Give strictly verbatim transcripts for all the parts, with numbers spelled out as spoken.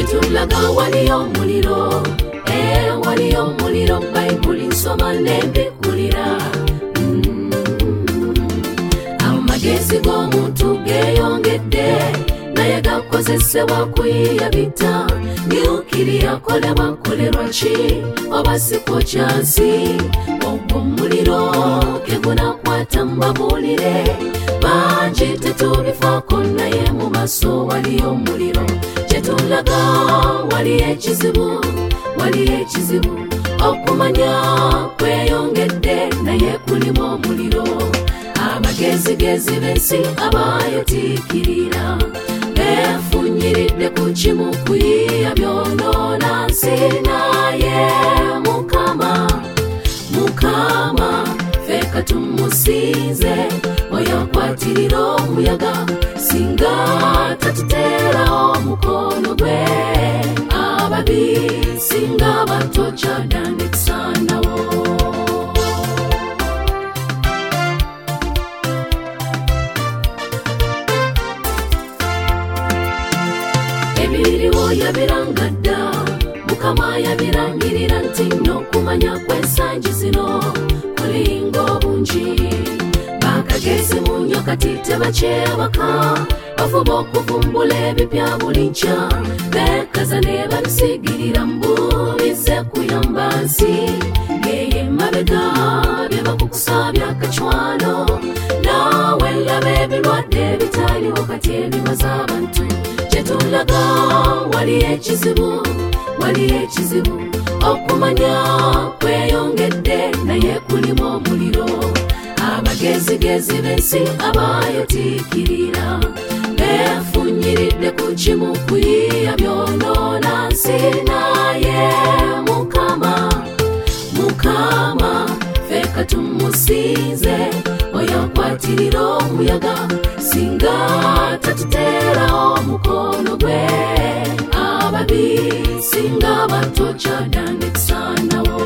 Chetulaga waliyo muliro, eh waliyo muliro, Bible nsoma nembikulira. Mm. Amagezi g'omuntu geeyongedde, naye gakozesebwa kuyiyabita. Nyukiriya kola bakolerwa ki, oba siko kyansi. Ogwo muliro kegunakwata mbabuulire, bangi tetubifaako naye mu maaso waliyo muliro. Chetulaga waliyo ekizibu, waliyo ekizibu, okumanya kweyongedde naye kulimu omuliro. Abagezigezi b'ensi abayotiikirira beefunyiridde ku kimu kuyiya byonoona nsi, naye Mukama, Mukama ffe tumusinze, oyo akwatirira omuyaga singa tatuteera omukono gwe. Ababi singa batokyadande tusaanawo. Ebiriwo yabiranga dda, Mukama yabirangirira nti n'okumanya kw'ensangi zino kulinga obungi. Bakagezi mu nnyo kati tebakyebaka, bafuba okuvumbula ebipya buli nkya, beekaza ne babisigirira mbubize kuyamba nsi. Ng'eyo emabega bye bakukusa byakacwano, naawe laba ebirwadde bitaliwo kati ebimaze abantu. Chetulaga waliyo ekizibu, waliyo ekizibu, okumanya kweyongedde naye kulimu omuliro. Abagezigezi b'ensi abayotiikirira beefunyiridde ku kimu kuyiya byonoona nsi, naye Mukama, Mukama ffe tumusinze, oyo akwatirira omuyaga singa tatuteera omukono gwe. Ababi singa batokyadande tusaanawo.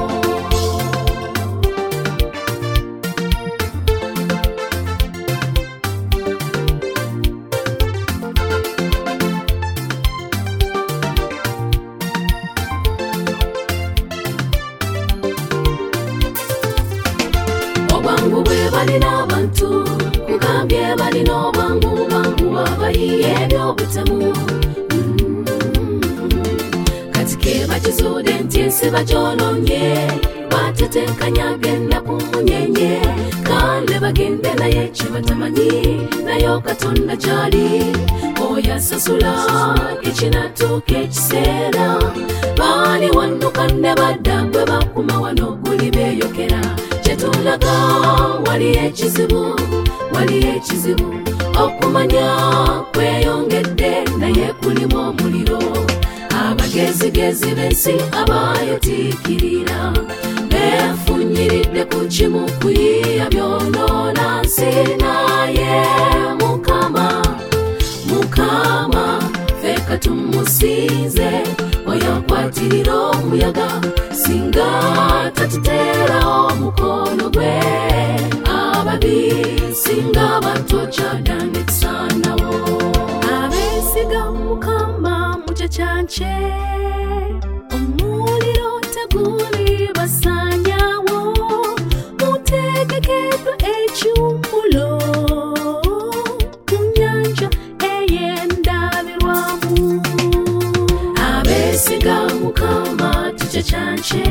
Obwangu bwe balina abantu, kugambye balina obwangu bwangu abayiye eby'obutemu. Mm. Kati ke bakizuudde nti ensi bagyonoonye, batetenkanya genda ku munyenye, kale bagende naye kye batamanyi, naye Katonda gy'ali oyo asasula ekinatuuka ekiseera. Baali wannuka ne badda gwe bakuma wano guli beeyokera. Chetulaga waliyo ekizibu, waliyo ekizibu, okumanya kweyongedde naye kulimu omuliro. Abagezigezi b'ensi abayotiikirira beefunyiridde ku kimu kuyiya byonoona nsi, naye Mukama, Mukama ffe tumusinze, oyo akwatirira omuyaga singa tatuteera omukono gwe. Ababi singa batokyadande tusaanawo. Abeesiga Mukama mukyo kyankye, omuliro teguli basaanyawo, mutegekeddwa ekiwummulo ku nnyanja ey'endabirwamu. Abeesiga Mukama tukyo kyankye,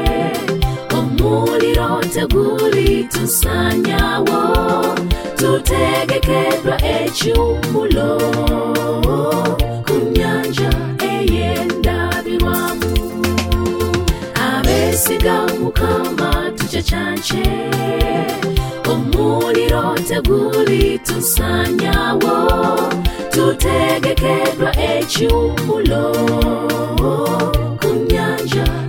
omuliro teguli tusaanyawo, tutegekeddwa ekiwummulo ku nnyanja ey'endabirwamu. Abeesiga Mukama tukyo kyankye, omuliro teguli tusaanyawo, tutegekeddwa ekiwummulo ku nnyanja